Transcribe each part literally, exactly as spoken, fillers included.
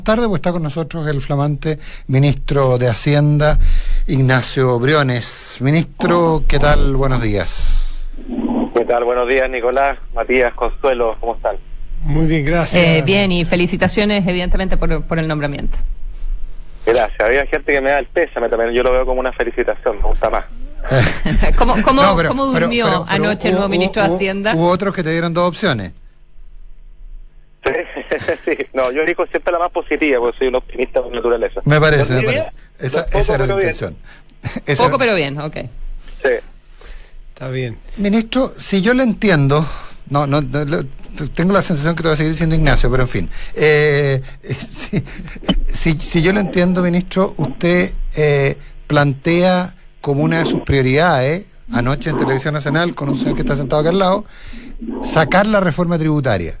Tarde, pues está con nosotros el flamante ministro de Hacienda, Ignacio Briones. Ministro, ¿qué tal? Buenos días. ¿Qué tal? Buenos días, Nicolás, Matías, Consuelo, ¿cómo están? Muy bien, gracias. Eh, bien, y felicitaciones evidentemente por, por el nombramiento. Gracias, había gente que me da el pésame también, yo lo veo como una felicitación, me gusta más. ¿Cómo, cómo, no, pero, ¿cómo durmió pero, pero, pero, anoche hubo, el nuevo ministro hubo, de Hacienda? Hubo otros que te dieron dos opciones. Sí, sí, no, yo elijo siempre la más positiva, porque soy un optimista por naturaleza. Me parece, me bien, parece. Esa, poco, esa era la bien. intención. Esa Poco era... pero bien, ok. Sí. Está bien. Ministro, si yo le entiendo, no, no, no, no, tengo la sensación que te va a seguir siendo Ignacio, pero en fin. Eh, si, si, si yo le entiendo, ministro, usted eh, plantea como una de sus prioridades, anoche en Televisión Nacional, con un señor que está sentado acá al lado, sacar la reforma tributaria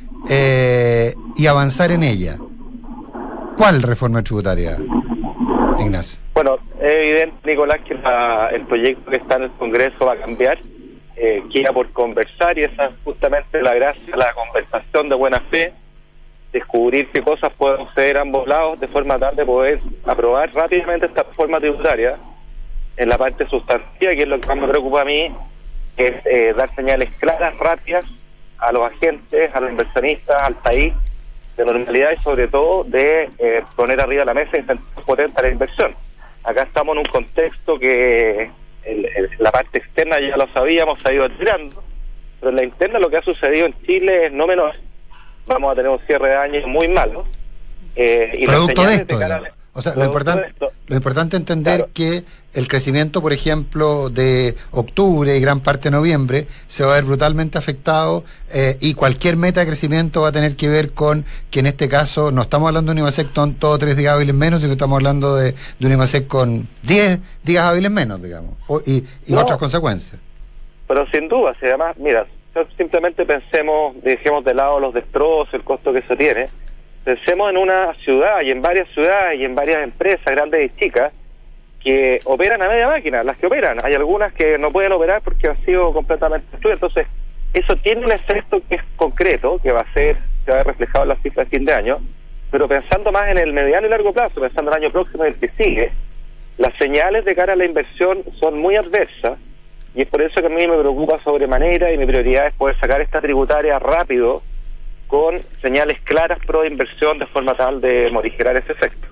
eh, y avanzar en ella. ¿Cuál reforma tributaria, Ignacio? Bueno, es evidente, Nicolás, que la, el proyecto que está en el Congreso va a cambiar, eh, queda por conversar, y esa es justamente la gracia, la conversación de buena fe, descubrir qué cosas pueden suceder a ambos lados, de forma tal de poder aprobar rápidamente esta reforma tributaria en la parte sustantiva, que es lo que más me preocupa a mí, es eh, dar señales claras, rápidas a los agentes, a los inversionistas, al país, de normalidad y sobre todo de eh, poner arriba de la mesa incentivos potentes a la inversión. Acá estamos en un contexto que el, el, la parte externa ya lo sabíamos, se ha ido tirando, pero en la interna lo que ha sucedido en Chile es no menor. Vamos a tener un cierre de año muy malo. Eh, y producto de esto, de cara, o sea, lo importante, lo importante es entender claro. que el crecimiento, por ejemplo, de octubre y gran parte de noviembre se va a ver brutalmente afectado eh, y cualquier meta de crecimiento va a tener que ver con que en este caso no estamos hablando de un IMASEC con todo tres días hábiles menos, sino que estamos hablando de, de un IMASEC con diez días hábiles menos, digamos, o, y, y no, otras consecuencias. Pero sin duda, si además, mira, simplemente pensemos, dejemos de lado los destrozos, el costo que se tiene. Pensemos en una ciudad y en varias ciudades y en varias empresas grandes y chicas que operan a media máquina, las que operan. Hay algunas que no pueden operar porque han sido completamente destruidas. Entonces, eso tiene un efecto que es concreto, que va a ser, se va a ver reflejado en las cifras de fin de año, pero pensando más en el mediano y largo plazo, pensando en el año próximo y el que sigue, las señales de cara a la inversión son muy adversas, y es por eso que a mí me preocupa sobremanera y mi prioridad es poder sacar esta tributaria rápido, con señales claras pro inversión de forma tal de morigerar ese efecto.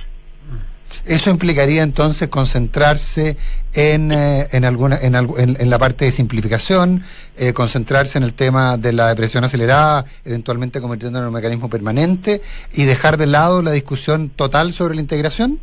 Eso implicaría entonces concentrarse en eh, en alguna en, en, en la parte de simplificación, eh, concentrarse en el tema de la depresión acelerada, eventualmente convirtiéndolo en un mecanismo permanente, y dejar de lado la discusión total sobre la integración.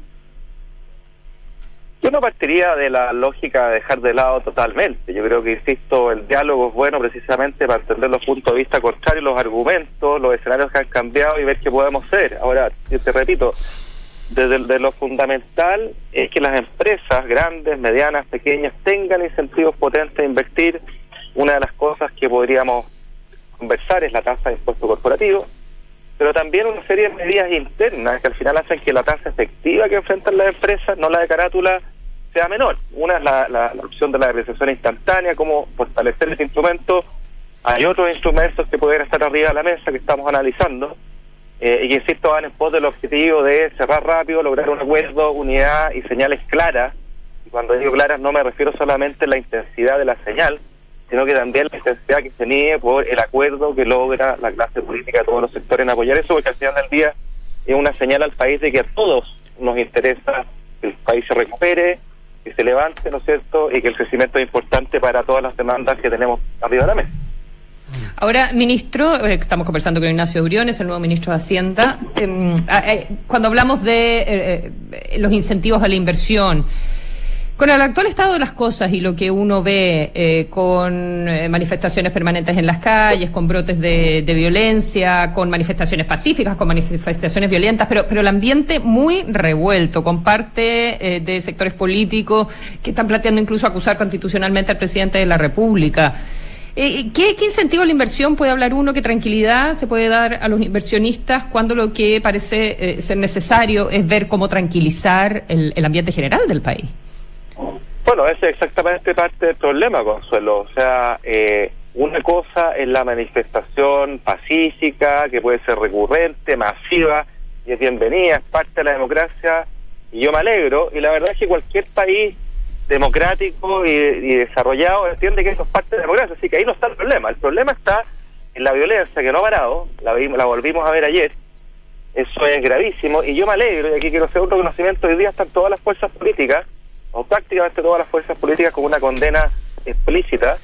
Yo no partiría de la lógica de dejar de lado totalmente. Yo creo que, insisto, el diálogo es bueno precisamente para entender los puntos de vista contrarios, los argumentos, los escenarios que han cambiado y ver qué podemos hacer. Ahora, yo te repito, desde de lo fundamental es que las empresas grandes, medianas, pequeñas tengan incentivos potentes de invertir. Una de las cosas que podríamos conversar es la tasa de impuesto corporativo, pero también una serie de medidas internas que al final hacen que la tasa efectiva que enfrentan las empresas, no la de carátula, sea menor. Una es la, la, la opción de la depreciación instantánea, cómo fortalecer ese instrumento. Hay otros instrumentos que pueden estar arriba de la mesa que estamos analizando, eh, y que, insisto, van en pos del objetivo de cerrar rápido, lograr un acuerdo, unidad y señales claras. Y cuando digo claras no me refiero solamente a la intensidad de la señal, sino que también la intensidad que se niegue por el acuerdo que logra la clase política de todos los sectores en apoyar eso, porque al final del día es una señal al país de que a todos nos interesa que el país se recupere, que se levante, ¿no es cierto?, y que el crecimiento es importante para todas las demandas que tenemos arriba de la mesa. Ahora, ministro, eh, estamos conversando con Ignacio Briones, el nuevo ministro de Hacienda. Eh, eh, cuando hablamos de eh, eh, los incentivos a la inversión, con el actual estado de las cosas y lo que uno ve eh, con eh, manifestaciones permanentes en las calles, con brotes de, de violencia, con manifestaciones pacíficas, con manifestaciones violentas, pero, pero el ambiente muy revuelto, con parte eh, de sectores políticos que están planteando incluso acusar constitucionalmente al presidente de la República. Eh, ¿qué, ¿Qué incentivo a la inversión puede hablar uno? ¿Qué tranquilidad se puede dar a los inversionistas cuando lo que parece eh, ser necesario es ver cómo tranquilizar el, el ambiente general del país? Bueno, ese es exactamente parte del problema, Consuelo. O sea, eh, una cosa es la manifestación pacífica, que puede ser recurrente, masiva, y es bienvenida, es parte de la democracia, y yo me alegro, y la verdad es que cualquier país democrático y, y desarrollado entiende que eso es parte de la democracia, así que ahí no está el problema. El problema está en la violencia, que no ha parado, la, vimos, la volvimos a ver ayer, eso es gravísimo, y yo me alegro, y aquí quiero hacer un reconocimiento, hoy día están todas las fuerzas políticas, o prácticamente todas las fuerzas políticas, con una condena explícita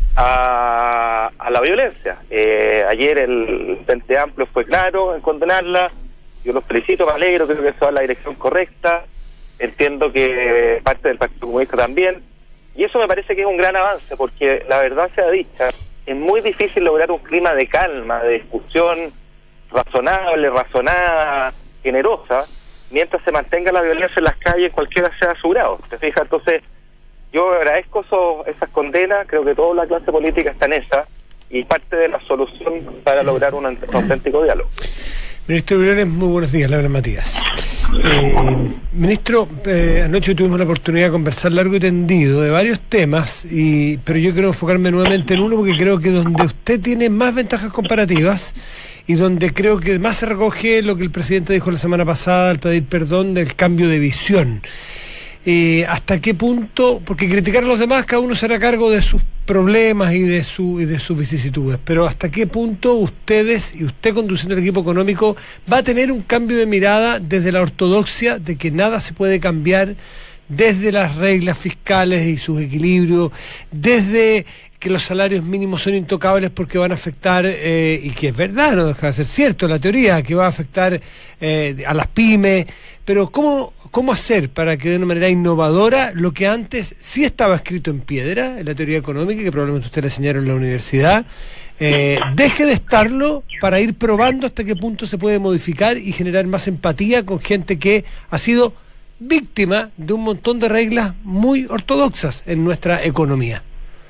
a, a la violencia. Eh, ayer el Frente Amplio fue claro en condenarla, yo los felicito, me alegro, creo que eso va en la dirección correcta, entiendo que parte del Partido Comunista también, y eso me parece que es un gran avance, porque la verdad sea dicha, es muy difícil lograr un clima de calma, de discusión razonable, razonada, generosa, mientras se mantenga la violencia en las calles, cualquiera sea su grado, ¿te fijas? Entonces, yo agradezco eso, esas condenas, creo que toda la clase política está en esa, y parte de la solución para lograr un auténtico diálogo. Ministro Briones, muy buenos días, Laura Matías. Eh, ministro, eh, anoche tuvimos la oportunidad de conversar largo y tendido de varios temas, y pero yo quiero enfocarme nuevamente en uno porque creo que donde usted tiene más ventajas comparativas y donde creo que más se recoge lo que el presidente dijo la semana pasada al pedir perdón del cambio de visión. Eh, ¿Hasta qué punto? Porque criticar a los demás, cada uno será cargo de sus problemas y de su y de sus vicisitudes, pero ¿hasta qué punto ustedes y usted conduciendo el equipo económico va a tener un cambio de mirada desde la ortodoxia de que nada se puede cambiar, desde las reglas fiscales y sus equilibrios, desde que los salarios mínimos son intocables porque van a afectar, eh, y que es verdad, no deja de ser cierto la teoría, que va a afectar eh, a las pymes, pero ¿cómo, cómo hacer para que de una manera innovadora lo que antes sí estaba escrito en piedra, en la teoría económica, que probablemente usted le enseñaron en la universidad, eh, deje de estarlo para ir probando hasta qué punto se puede modificar y generar más empatía con gente que ha sido víctima de un montón de reglas muy ortodoxas en nuestra economía?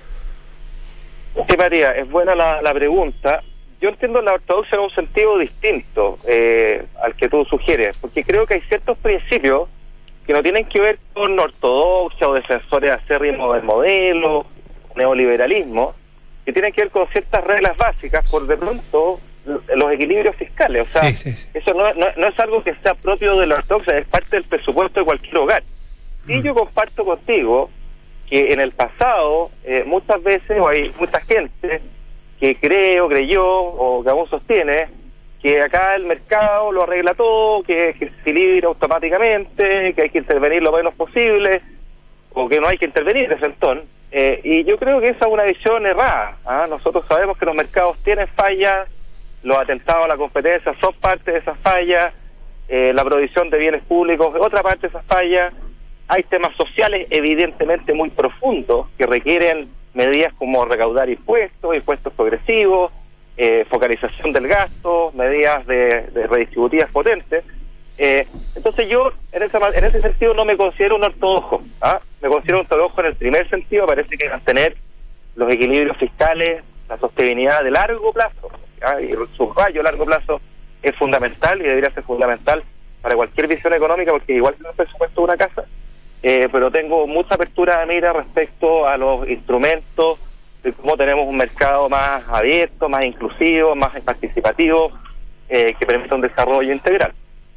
Sí, María, es buena la, la pregunta. Yo entiendo la ortodoxia en un sentido distinto eh, al que tú sugieres, porque creo que hay ciertos principios que no tienen que ver con ortodoxia o defensores acérrimos del modelo, neoliberalismo, que tienen que ver con ciertas reglas básicas, por de pronto los equilibrios fiscales. O sea, sí, sí, sí. eso no, no, no es algo que sea propio de la ortodoxia, es parte del presupuesto de cualquier hogar. Y mm. yo comparto contigo que en el pasado eh, muchas veces o hay mucha gente que cree o creyó o que aún sostiene que acá el mercado lo arregla todo, que, que se equilibra automáticamente, que hay que intervenir lo menos posible o que no hay que intervenir de sentón. Eh, y yo creo que esa es una visión errada. ¿ah? Nosotros sabemos que los mercados tienen fallas, los atentados a la competencia son parte de esas fallas, eh, la provisión de bienes públicos es otra parte de esas fallas. Hay temas sociales evidentemente muy profundos que requieren medidas como recaudar impuestos, impuestos progresivos, eh, focalización del gasto, medidas de, de redistributivas potentes. Eh, entonces yo en, esa, en ese sentido no me considero un ortodoxo. ¿ah? Me considero un ortodoxo en el primer sentido, parece que mantener los equilibrios fiscales, la sostenibilidad de largo plazo, ¿ah? y el subrayo a largo plazo es fundamental y debería ser fundamental para cualquier visión económica, porque igual que el presupuesto de una casa, Eh, pero tengo mucha apertura de mira respecto a los instrumentos de cómo tenemos un mercado más abierto, más inclusivo, más participativo, eh, que permita un desarrollo integral.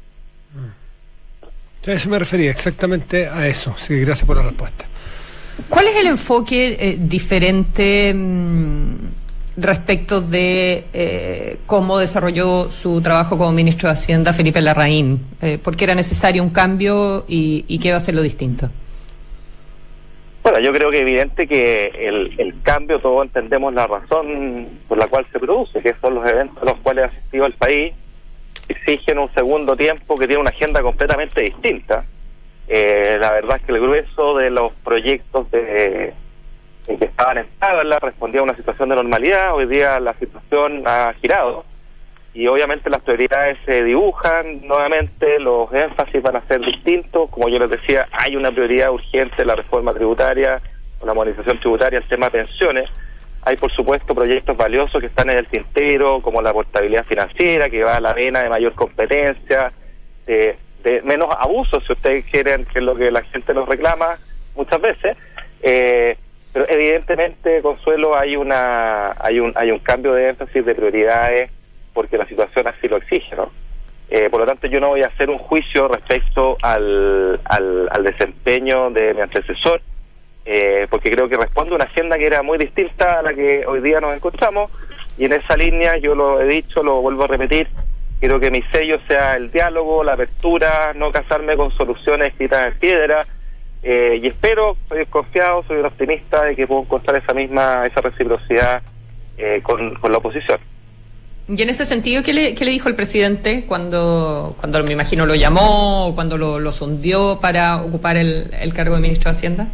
A eso me refería, exactamente a eso. Sí, gracias por la respuesta. ¿Cuál es el enfoque eh, diferente mmm, respecto de eh, cómo desarrolló su trabajo como ministro de Hacienda Felipe Larraín? Eh, ¿Por qué era necesario un cambio y, y qué va a ser lo distinto? Bueno, yo creo que es evidente que el, el cambio, todos entendemos la razón por la cual se produce, que son los eventos a los cuales ha asistido el país, exigen un segundo tiempo que tiene una agenda completamente distinta. Eh, la verdad es que el grueso de los proyectos de que estaban en tabla respondía a una situación de normalidad. Hoy día la situación ha girado y obviamente las prioridades se dibujan nuevamente, los énfasis van a ser distintos. Como yo les decía, hay una prioridad urgente, la reforma tributaria o la modernización tributaria, el tema de pensiones. Hay por supuesto proyectos valiosos que están en el tintero, como la portabilidad financiera, que va a la vena de mayor competencia, de, de menos abusos, si ustedes quieren, que es lo que la gente nos reclama muchas veces. eh, Pero evidentemente, Consuelo, hay una hay un hay un cambio de énfasis, de prioridades, porque la situación así lo exige, ¿no? Eh, por lo tanto, yo no voy a hacer un juicio respecto al, al, al desempeño de mi antecesor, eh, porque creo que responde a una agenda que era muy distinta a la que hoy día nos encontramos, y en esa línea yo lo he dicho, lo vuelvo a repetir, quiero que mi sello sea el diálogo, la apertura, no casarme con soluciones escritas en piedra, eh, y espero, soy confiado, soy un optimista de que puedo encontrar esa misma, esa reciprocidad eh, con, con la oposición. Y en ese sentido, ¿qué le, qué le dijo el presidente cuando, cuando me imagino lo llamó, cuando lo, lo sondeó para ocupar el, el cargo de ministro de Hacienda?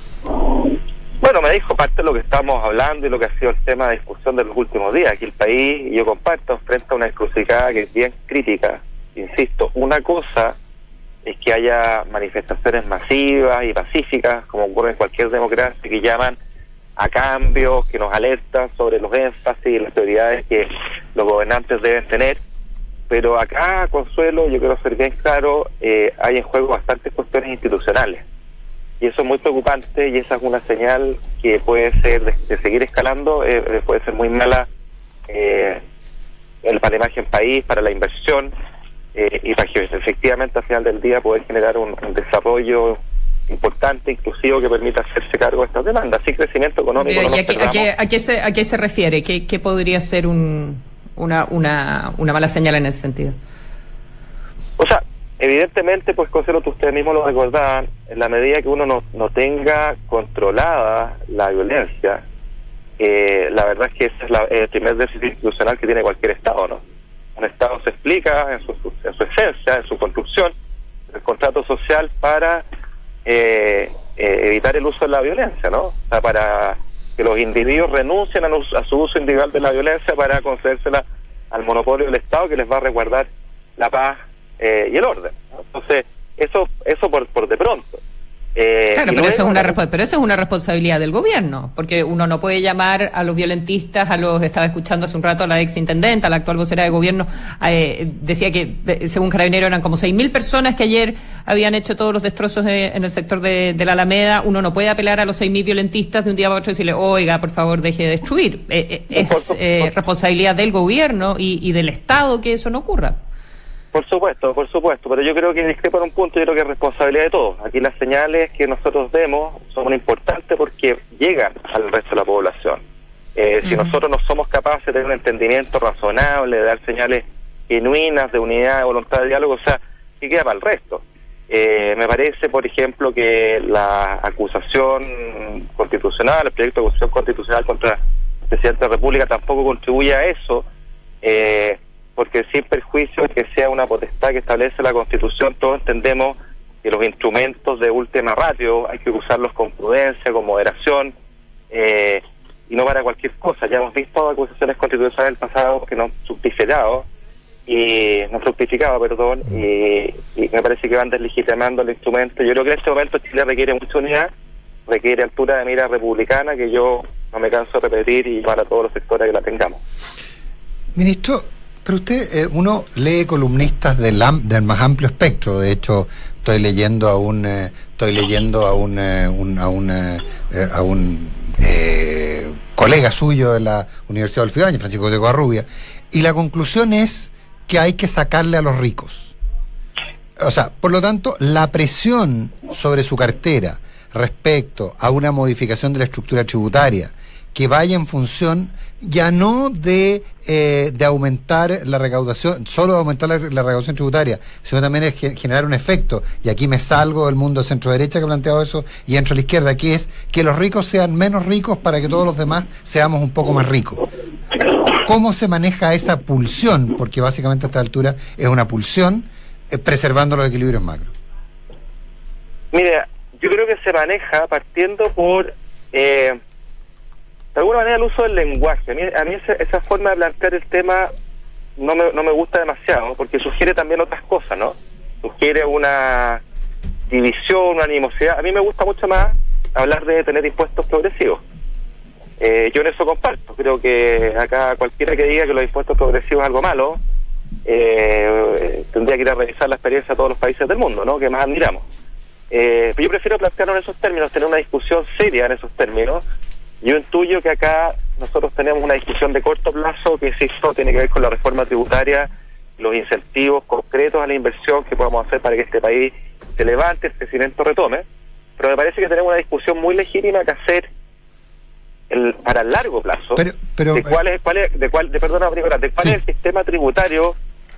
Bueno, me dijo parte de lo que estamos hablando y lo que ha sido el tema de discusión de los últimos días. Aquí el país, y yo comparto, enfrenta una encrucijada que es bien crítica. Insisto, una cosa es que haya manifestaciones masivas y pacíficas, como ocurre en cualquier democracia, que llaman a cambios, que nos alertan sobre los énfasis y las prioridades que los gobernantes deben tener. Pero acá, Consuelo, yo quiero ser bien claro, eh, hay en juego bastantes cuestiones institucionales. Y eso es muy preocupante, y esa es una señal que puede ser, de, de seguir escalando, eh, puede ser muy mala eh, para la imagen país, para la inversión, eh, y para que efectivamente al final del día poder generar un, un desarrollo importante, inclusivo, que permita hacerse cargo de estas demandas. Así, crecimiento económico. ¿Y no a, qué, a, qué, a, qué se, a qué se refiere? ¿Qué, qué podría ser un, una, una, una mala señal en ese sentido? O sea, evidentemente, pues, Consuelo, ustedes mismos lo recordaban, en la medida que uno no, no tenga controlada la violencia, eh, la verdad es que ese es la, el primer déficit institucional que tiene cualquier Estado, ¿no? Un Estado se explica en su, en su esencia, en su construcción, el contrato social para eh, eh, evitar el uso de la violencia, ¿no? O sea, para que los individuos renuncien a, los, a su uso individual de la violencia para concedérsela al monopolio del Estado, que les va a resguardar la paz eh, y el orden, ¿no? Entonces, eso eso por, por de pronto. Eh, claro, pero, luego, eso es una resp- pero eso es una responsabilidad del gobierno, porque uno no puede llamar a los violentistas, a los, estaba escuchando hace un rato a la ex intendenta, a la actual vocera de gobierno, eh, decía que de, según Carabineros eran como seis mil personas que ayer habían hecho todos los destrozos de, en el sector de, de la Alameda. Uno no puede apelar a los seis mil violentistas de un día para otro y decirle, oiga, por favor, deje de destruir. Eh, eh, es eh, responsabilidad del gobierno y, y del Estado que eso no ocurra. Por supuesto, por supuesto, pero yo creo que discrepo en un punto, yo creo que es responsabilidad de todos. Aquí las señales que nosotros demos son muy importantes porque llegan al resto de la población. Eh, uh-huh. Si nosotros no somos capaces de tener un entendimiento razonable, de dar señales genuinas de unidad, de voluntad de diálogo, o sea, ¿qué queda para el resto? Eh, me parece, por ejemplo, que la acusación constitucional, el proyecto de acusación constitucional contra el presidente de la República tampoco contribuye a eso, eh, porque sin perjuicio que sea una potestad que establece la Constitución, todos entendemos que los instrumentos de última ratio hay que usarlos con prudencia, con moderación, eh, y no para cualquier cosa. Ya hemos visto acusaciones constitucionales del pasado que no han fructificado, y no han fructificado, perdón, y, y me parece que van deslegitimando el instrumento. Yo creo que en este momento Chile requiere mucha unidad, requiere altura de mira republicana, que yo no me canso de repetir, y para todos los sectores que la tengamos. Ministro, pero usted, eh, uno lee columnistas del, am, del más amplio espectro. De hecho, estoy leyendo a un, eh, estoy leyendo a un, eh, un a un, eh, a un eh, colega suyo de la Universidad de Olfidaña, Francisco de Covarrubia, y la conclusión es que hay que sacarle a los ricos. O sea, por lo tanto, la presión sobre su cartera respecto a una modificación de la estructura tributaria que vaya en función ya no de eh, de aumentar la recaudación, solo de aumentar la, la recaudación tributaria, sino también es generar un efecto, y aquí me salgo del mundo centro-derecha que ha planteado eso y entro a la izquierda, que es que los ricos sean menos ricos para que todos los demás seamos un poco más ricos. ¿Cómo se maneja esa pulsión? Porque básicamente a esta altura es una pulsión, eh, preservando los equilibrios macro. Mira, yo creo que se maneja partiendo por... Eh, de alguna manera el uso del lenguaje. A mí, a mí esa, esa forma de plantear el tema no me, no me gusta demasiado, porque sugiere también otras cosas, ¿no? Sugiere una división, una animosidad. A mí me gusta mucho más hablar de tener impuestos progresivos. Eh, yo en eso comparto. Creo que acá cualquiera que diga que los impuestos progresivos es algo malo, eh, tendría que ir a revisar la experiencia de todos los países del mundo, ¿no? Que más admiramos. Eh, pero yo prefiero plantearlo en esos términos, tener una discusión seria en esos términos. Yo intuyo que acá nosotros tenemos una discusión de corto plazo que, insisto, tiene que ver con la reforma tributaria los incentivos concretos a la inversión que podamos hacer para que este país se levante, el crecimiento retome, pero me parece que tenemos una discusión muy legítima que hacer el, para el largo plazo, pero, pero, de cuál es, cuál es, de cuál, de perdona, Nicolás, de cuál sí. es el sistema tributario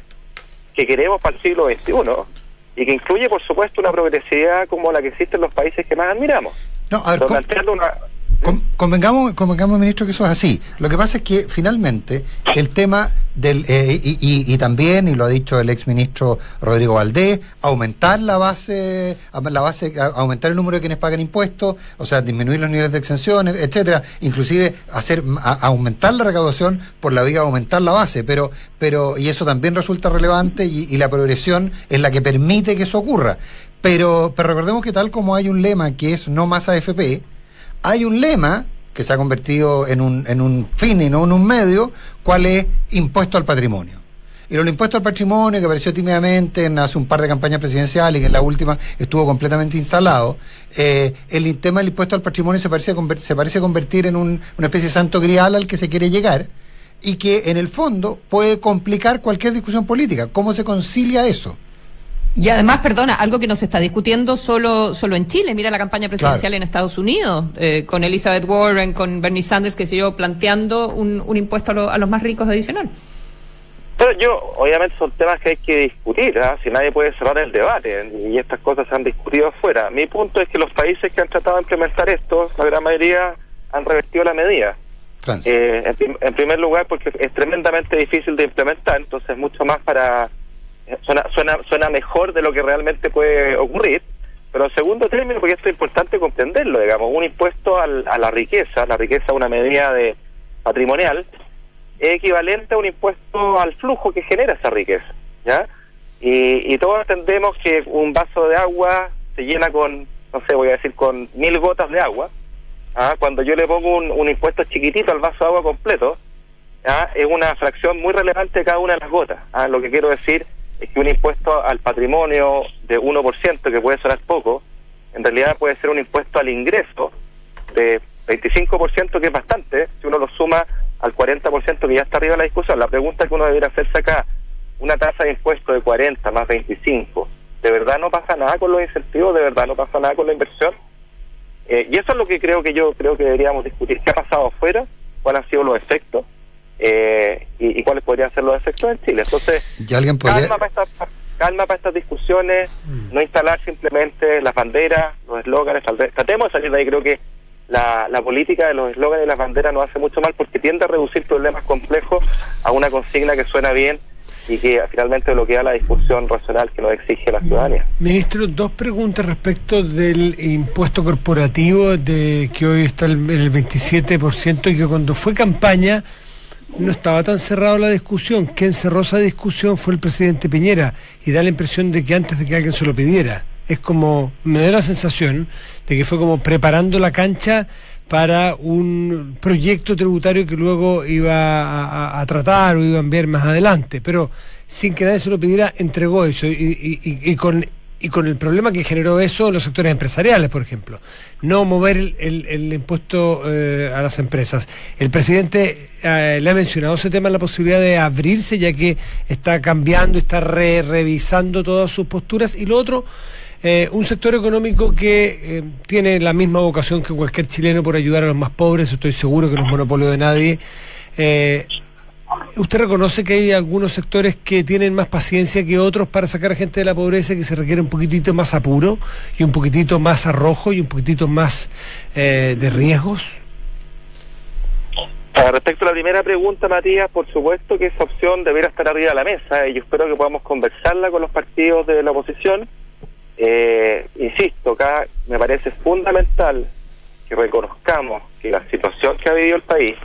que queremos para el siglo veintiuno y que incluye, por supuesto, una progresividad como la que existe en los países que más admiramos. No, a ver, con, una... con, convengamos, convengamos, ministro, que eso es así. Lo que pasa es que finalmente el tema del eh, y, y, y también, y lo ha dicho el exministro Rodrigo Valdés, aumentar la base, la base, aumentar el número de quienes pagan impuestos, o sea, disminuir los niveles de exenciones, etcétera, inclusive hacer a, aumentar la recaudación por la vía de aumentar la base, pero, pero, y eso también resulta relevante, y, y la progresión es la que permite que eso ocurra. Pero, pero recordemos que tal como hay un lema que es no más A F P, hay un lema que se ha convertido en un, en un fin y no en un medio, cuál es impuesto al patrimonio. Y el impuesto al patrimonio, que apareció tímidamente en hace un par de campañas presidenciales y que en la última estuvo completamente instalado, eh, el tema del impuesto al patrimonio se parece, a, se parece convertir en un, una especie de santo grial al que se quiere llegar, y que en el fondo puede complicar cualquier discusión política. ¿Cómo se concilia eso? Y además, perdona, algo que no se está discutiendo solo solo en Chile. Mira la campaña presidencial claro. en Estados Unidos, eh, con Elizabeth Warren, con Bernie Sanders, que se yo planteando un, un impuesto a, lo, a los más ricos adicional. Pero yo, obviamente son temas que hay que discutir, ¿eh? Si nadie puede cerrar el debate, y estas cosas se han discutido afuera. Mi punto es que los países que han tratado de implementar esto, la gran mayoría han revertido la medida. Eh, en, en primer lugar, porque es tremendamente difícil de implementar, entonces mucho más para... Suena, suena, suena mejor de lo que realmente puede ocurrir, pero en segundo término, porque esto es importante comprenderlo, digamos, un impuesto al, a la riqueza, la riqueza es una medida de patrimonial, es equivalente a un impuesto al flujo que genera esa riqueza, ¿ya? Y, y todos entendemos que un vaso de agua se llena con, no sé, voy a decir, con mil gotas de agua, ¿ah? Cuando yo le pongo un, un impuesto chiquitito al vaso de agua completo, ¿ah? Es una fracción muy relevante de cada una de las gotas, ¿ah? Lo que quiero decir es que un impuesto al patrimonio de uno por ciento, que puede sonar poco, en realidad puede ser un impuesto al ingreso de veinticinco por ciento, que es bastante, si uno lo suma al cuarenta por ciento que ya está arriba de la discusión. La pregunta que uno debería hacerse acá, una tasa de impuesto de cuarenta más veinticinco, ¿de verdad no pasa nada con los incentivos? ¿De verdad no pasa nada con la inversión? Eh, y eso es lo que creo que yo creo que deberíamos discutir. ¿Qué ha pasado afuera? ¿Cuáles han sido los efectos? Eh, y, y cuáles podrían ser los efectos en Chile. Entonces, alguien podría... calma para estas calma para estas discusiones, mm. no instalar simplemente las banderas, los eslóganes, tratemos de salir de ahí. Creo que la, la política de los eslóganes y las banderas nos hace mucho mal, porque tiende a reducir problemas complejos a una consigna que suena bien y que finalmente bloquea la discusión racional que nos exige la ciudadanía. Ministro, dos preguntas respecto del impuesto corporativo, de que hoy está en el veintisiete por ciento, y que cuando fue campaña no estaba tan cerrada la discusión. Quien cerró esa discusión fue el presidente Piñera, y da la impresión de que antes de que alguien se lo pidiera, es como, me da la sensación de que fue como preparando la cancha para un proyecto tributario que luego iba a, a, a tratar o iba a enviar más adelante, pero sin que nadie se lo pidiera, entregó eso, y, y, y, y con y con el problema que generó eso en los sectores empresariales, por ejemplo, no mover el, el, el impuesto eh, a las empresas. El presidente eh, le ha mencionado ese tema, la posibilidad de abrirse, ya que está cambiando, está re revisando todas sus posturas. Y lo otro, eh, un sector económico que eh, tiene la misma vocación que cualquier chileno por ayudar a los más pobres, estoy seguro que no es monopolio de nadie. Eh, ¿Usted reconoce que hay algunos sectores que tienen más paciencia que otros para sacar a gente de la pobreza, que se requiere un poquitito más apuro y un poquitito más arrojo y un poquitito más eh, de riesgos? Respecto a la primera pregunta, Matías, por supuesto que esa opción debería estar arriba de la mesa, y yo espero que podamos conversarla con los partidos de la oposición. Eh, insisto, acá me parece fundamental que reconozcamos que la situación que ha vivido el país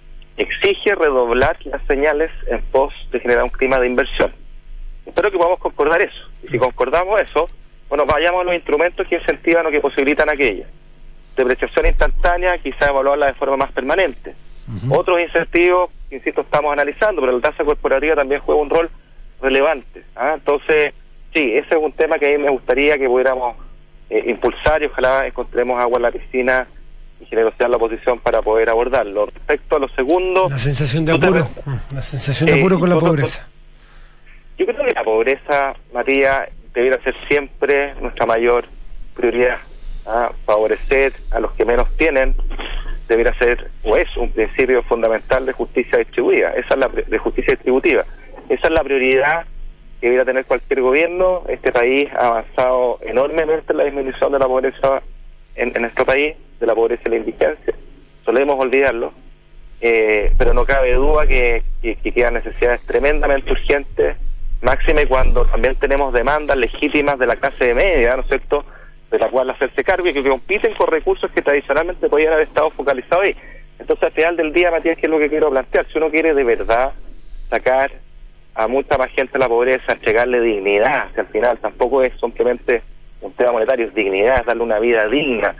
exige redoblar las señales en pos de generar un clima de inversión. Espero que podamos concordar eso. Y si concordamos eso, bueno, vayamos a los instrumentos que incentivan o que posibilitan aquello. Depreciación instantánea, quizá evaluarla de forma más permanente. Uh-huh. Otros incentivos, insisto, estamos analizando, pero la tasa corporativa también juega un rol relevante. ¿ah? Entonces, sí, ese es un tema que a mí me gustaría que pudiéramos eh, impulsar, y ojalá encontremos agua en la piscina y generosidad la oposición para poder abordarlo. Respecto a lo segundo... La sensación de apuro, te... la sensación de apuro eh, con la pobreza. Yo creo que la pobreza, Matías, debiera ser siempre nuestra mayor prioridad. ¿ah? Favorecer a los que menos tienen debiera ser, o es un principio fundamental de justicia distribuida, esa es la de justicia distributiva. Esa es la prioridad que debiera tener cualquier gobierno. Este país ha avanzado enormemente en la disminución de la pobreza en, en nuestro país, de la pobreza y la indigencia. Solemos olvidarlo, eh, pero no cabe duda que, que, que quedan necesidades tremendamente urgentes, máxime cuando también tenemos demandas legítimas de la clase media, ¿no es cierto?, de la cual hacerse cargo y que compiten con recursos que tradicionalmente podían haber estado focalizados ahí. Entonces, al final del día, Matías, ¿qué es lo que quiero plantear? Si uno quiere de verdad sacar a mucha más gente de la pobreza, entregarle dignidad, que al final tampoco es simplemente un tema monetario, es dignidad, es darle una vida digna,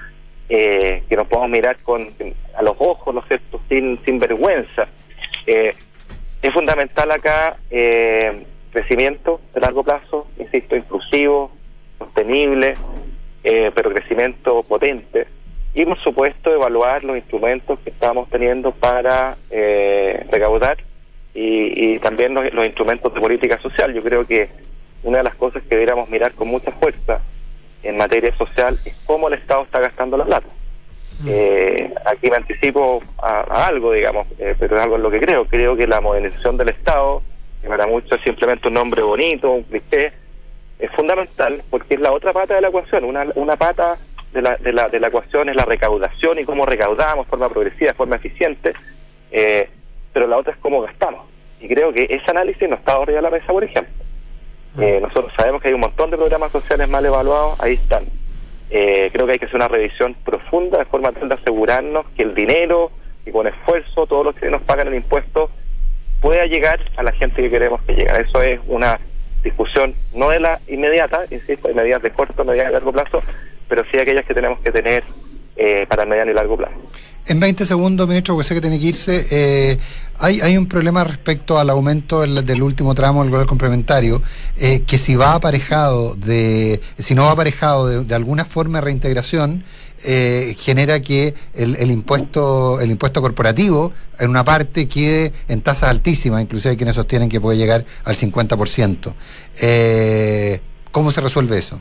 eh, que nos podamos mirar con a los ojos, ¿no es cierto?, sin, sin vergüenza. Eh, es fundamental acá eh, crecimiento de largo plazo, insisto, inclusivo, sostenible, eh, pero crecimiento potente, y por supuesto evaluar los instrumentos que estamos teniendo para eh, recaudar y, y también los, los instrumentos de política social. Yo creo que una de las cosas que deberíamos mirar con mucha fuerza en materia social es cómo el Estado está gastando la plata. Mm. Eh, aquí me anticipo a, a algo, digamos, eh, pero es algo en lo que creo. Creo que la modernización del Estado, que para muchos es simplemente un nombre bonito, un cliché, es fundamental porque es la otra pata de la ecuación. Una, una pata de la, de, la, de la ecuación es la recaudación y cómo recaudamos de forma progresiva, de forma eficiente, eh, pero la otra es cómo gastamos. Y creo que ese análisis no está arriba de la mesa, por ejemplo. Eh, nosotros sabemos que hay un montón de programas sociales mal evaluados, ahí están. Eh, creo que hay que hacer una revisión profunda de forma tal de asegurarnos que el dinero, y con esfuerzo, todos los que nos pagan el impuesto, pueda llegar a la gente que queremos que llegue. Eso es una discusión no de la inmediata, insisto, hay medidas de corto, medidas de largo plazo, pero sí aquellas que tenemos que tener eh, para el mediano y largo plazo. En veinte segundos, ministro, porque sé que tiene que irse, eh, hay, hay un problema respecto al aumento del, del último tramo del global complementario, eh, que si va aparejado de, si no va aparejado de, de alguna forma de reintegración, eh, genera que el, el impuesto el impuesto corporativo en una parte quede en tasas altísimas, inclusive hay quienes sostienen que puede llegar al cincuenta por ciento. Eh, ¿Cómo se resuelve eso?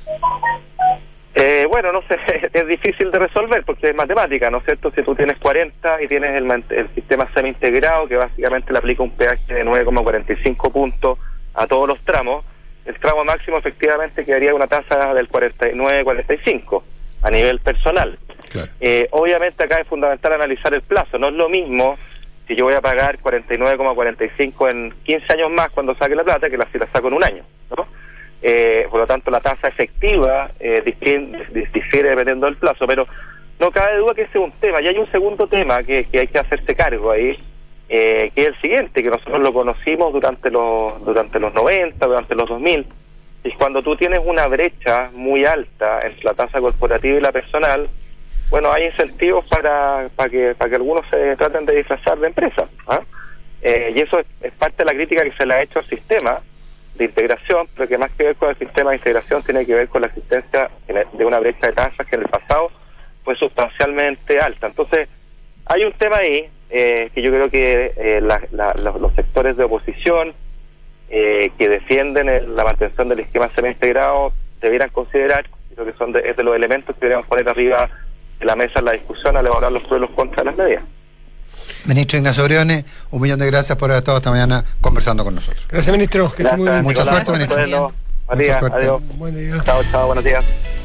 Eh, bueno, no sé, es difícil de resolver porque es matemática, ¿no es cierto? Si tú tienes cuarenta y tienes el, el sistema semi-integrado, que básicamente le aplica un peaje de nueve coma cuarenta y cinco puntos a todos los tramos, el tramo máximo efectivamente quedaría una tasa del cuarenta y nueve cuarenta y cinco a nivel personal. Claro. Eh, obviamente acá es fundamental analizar el plazo, no es lo mismo si yo voy a pagar cuarenta y nueve coma cuarenta y cinco en quince años más cuando saque la plata que la, si la saco en un año, ¿no? Eh, por lo tanto la tasa efectiva eh, difiere dependiendo del plazo, pero no cabe duda que ese es un tema. Y hay un segundo tema que, que hay que hacerse cargo ahí, eh, que es el siguiente, que nosotros lo conocimos durante los durante los noventa, durante los dos mil, y cuando tú tienes una brecha muy alta entre la tasa corporativa y la personal, bueno, hay incentivos para para que para que algunos se traten de disfrazar de empresas, ¿ah? eh, y eso es, es parte de la crítica que se le ha hecho al sistema de integración, pero que más que ver con el sistema de integración tiene que ver con la existencia de una brecha de tasas que en el pasado fue sustancialmente alta. Entonces, hay un tema ahí eh, que yo creo que eh, la, la, los, los sectores de oposición eh, que defienden el, la mantención del esquema semi-integrado debieran considerar, creo que son de, es de los elementos que deberíamos poner arriba de la mesa en la discusión al evaluar los pros y los contras de las medidas. Ministro Ignacio Briones, un millón de gracias por haber estado esta mañana conversando con nosotros. Gracias, ministro. Que esté muy bien. Mucha suerte, ministro. Bueno, Matías, Mucha suerte. adiós. Buen día. Chao, chao, buenos días.